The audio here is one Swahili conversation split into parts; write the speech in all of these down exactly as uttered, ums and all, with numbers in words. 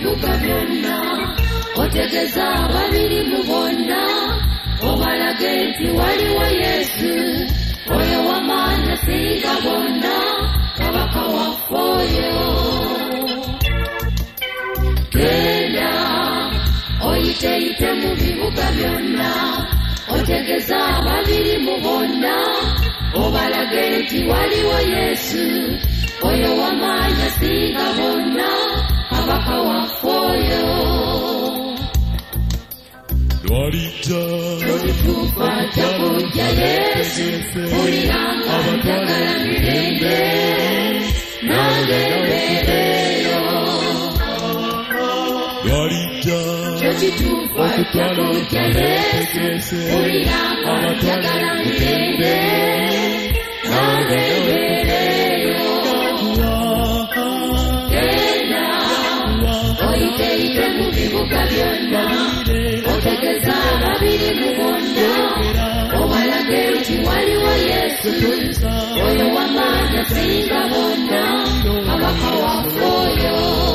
bibuga byonna otegeza babiri mubonna obalage nti waliwo Yesu oyo w'amaanyi asinga bonna kabaka waffe oyo genda oyiteyite mu bibuga byonna otegeza babiri mubonna obalage nti waliwo Yesu oyo w'amaanyi asinga bonna kabaka waffe oyo Lwarija tulituuka takujja Yesu uliranga njagala mirembe nange mbeereyo Lwarija tulituuka takujja Yesu uliranga njagala mirembe nange mbeereyo genda oyiteyite mu bibuga byonna otegeza babiri mubonna obalage nti waliwo Yesu oyo w'amaanyi asinga bonna kabaka waffe oyo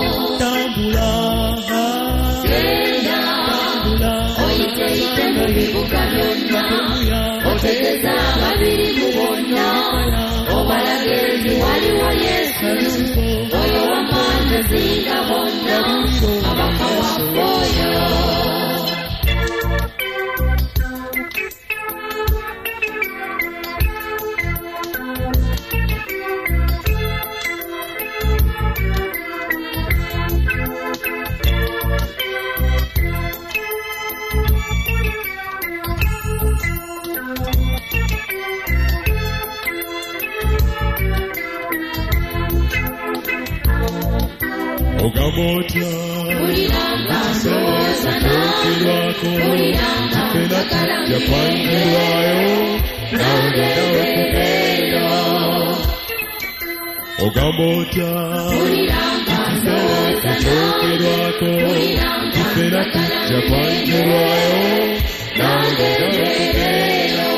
genda oyiteyite mu bibuga byonna otegeza babiri mubonna obalage nti waliwo Yesu oyo w'amaanyi asinga bonna kabaka waffe oyo Ogamotya uliranga ndowooza nange uliranga njagala yapangirwayo nange mbeereyo Ogamotya uliranga ndowooza nange uliranga njagala yapangirwayo nange mbeereyo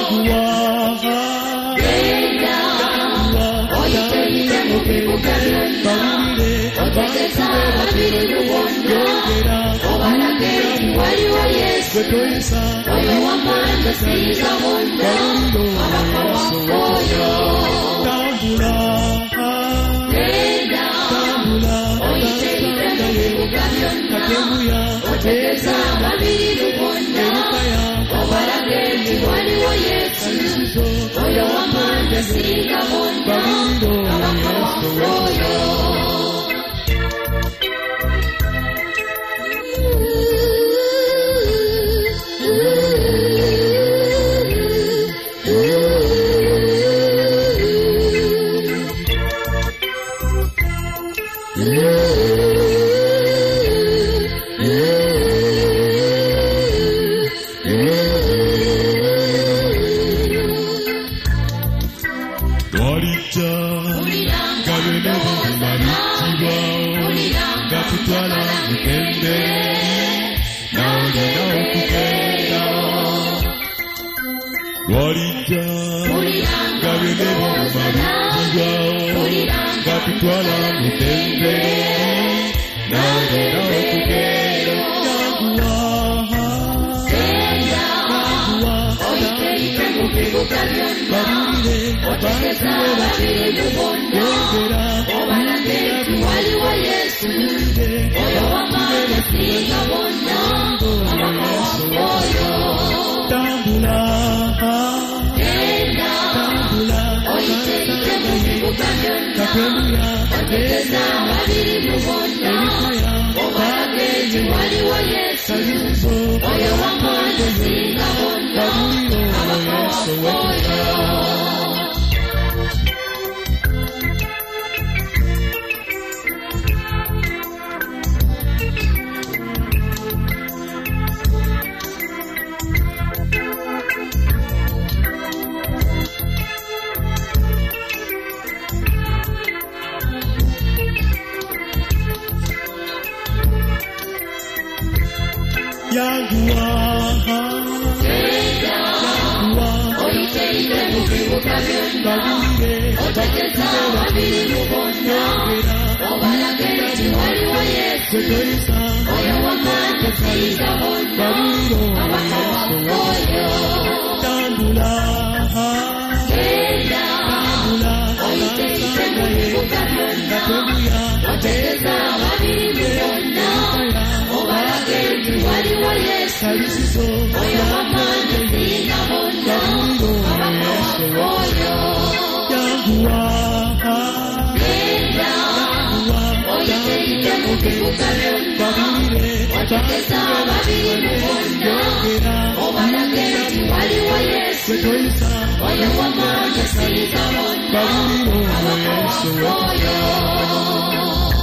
genda oyiteyite mu bibuga byonna otegeza babiri mubonna obalage nti waliwo Yesu oyo w'amaanyi asinga bonna kabaka waffe oyo genda oyiteyite mu bibuga byonna otegeza babiri mubonna obalage nti waliwo Yesu oyo w'amaanyi asinga bonna kabaka waffe oyo Lwarija gabene bumanikibwawo gatutwala mukende nawulina okugenda Lwarija gabene bumanikibwawo gatutwala mukende nawulina okugenda oyiteyite mu bibuga byonna otegeza babiri mubonna obalage nti waliwo Yesu oyo w'amaanyi asinga bonna kabaka waffe oyo genda oyiteyite mu bibuga byonna otegeza babiri mubonna obalage nti waliwo Yesu oyo w'amaanyi asinga bonna kabaka waffe oyo Yaguwa oyiteyite mu bibuga byonna otegeza babiri mubonna obalage nti waliwo Yesu Yesu oyo wamanya siriza bonna abaka wakoyo Tambula genda oyiteyite mu bibuga byonna otegeeza ababiri bonna obalage nti waliwo Yesu oyo wamanya siriza bonna abaka wakoyo Yanguwa genda oyiteyite mu bibuga byonna otegeeza ababiri bonna obalage nti waliwo Yesu oyo wamanya siriza bonna abaka wakoyo